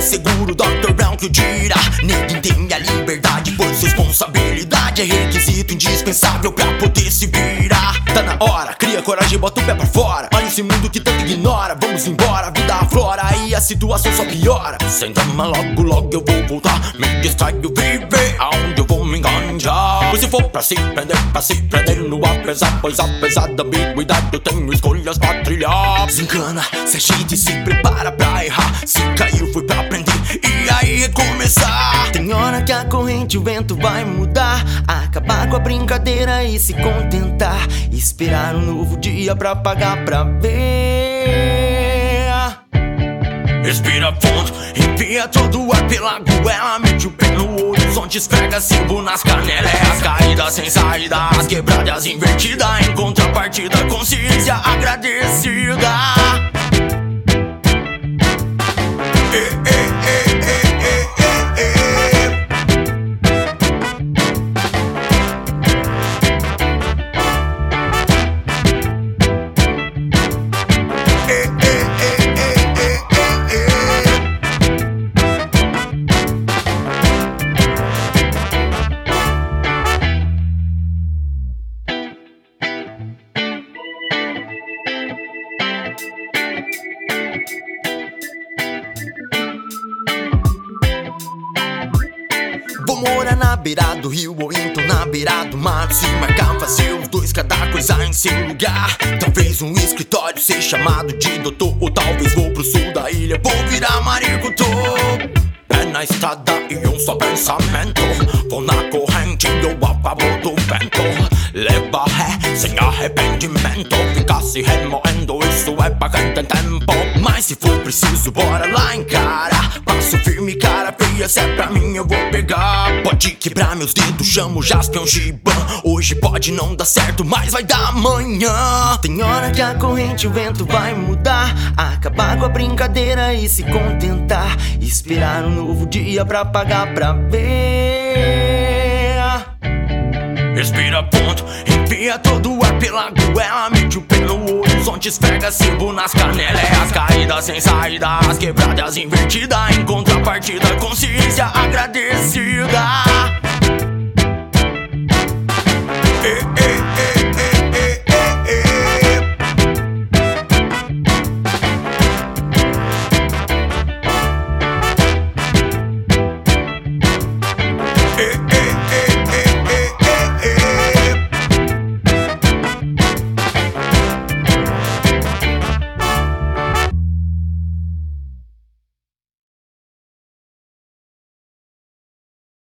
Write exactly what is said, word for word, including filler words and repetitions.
seguro, doutor Brown que o dirá. Ninguém tem a liberdade, pois responsabilidade é requisito indispensável pra poder se virar. Tá na hora, cria coragem, bota o pé pra fora. Olha esse mundo que tanto ignora. Vamos embora, a vida aflora e a situação só piora. Sem drama, logo logo eu vou voltar. Me distraio, viver aonde eu vou me enganjar. Pois se for pra se prender, pra se prender no apesar. Pois apesar da ambiguidade eu tenho escolhas pra trilhar. Desencana, se agite, se prepara pra errar. Se caiu foi pra aprender e aí recomeçar. Tem hora que a corrente, o vento vai mudar. Acabar com a brincadeira e se contentar. Esperar um novo dia pra pagar pra ver. Respira fundo, enfia todo o ar pela goela. Mete o pé no horizonte, esfrega símbolo nas canelas. As caídas sem saída, as quebradas invertidas. Em contrapartida, consciência agradecida. eh, eh, eh, eh, eh, eh, eh. Eh, eh, eh, eh, eh, eh. Vou morar na beira do rio ou então na beira do mar. Se marcar, fazer os dois, cada coisa em seu lugar. Talvez um escritório ser chamado de doutor. Ou talvez vou pro sul da ilha, vou virar maricultor. É na estrada e um só pensamento. Vou na corrente e eu a favor do vento. Leva ré sem arrependimento. Ficar se remoendo, isso é pra quem tem tempo. Mas se for preciso, bora lá encarar. Passo firme, cara feia, se é pra mim eu vou pegar. Pode quebrar meus dedos, chamo Jaspion Giban. Hoje pode não dar certo, mas vai dar amanhã. Tem hora que a corrente, o vento vai mudar. Acabar com a brincadeira e se contentar. Esperar um novo dia pra pagar pra ver. Respira fundo, enfia todo o ar pela goela. Mete o pé no horizonte, esfrega símbolo nas canelas. As caídas sem saída, as quebradas invertidas. Em contrapartida, consciência agradecida. eh, eh.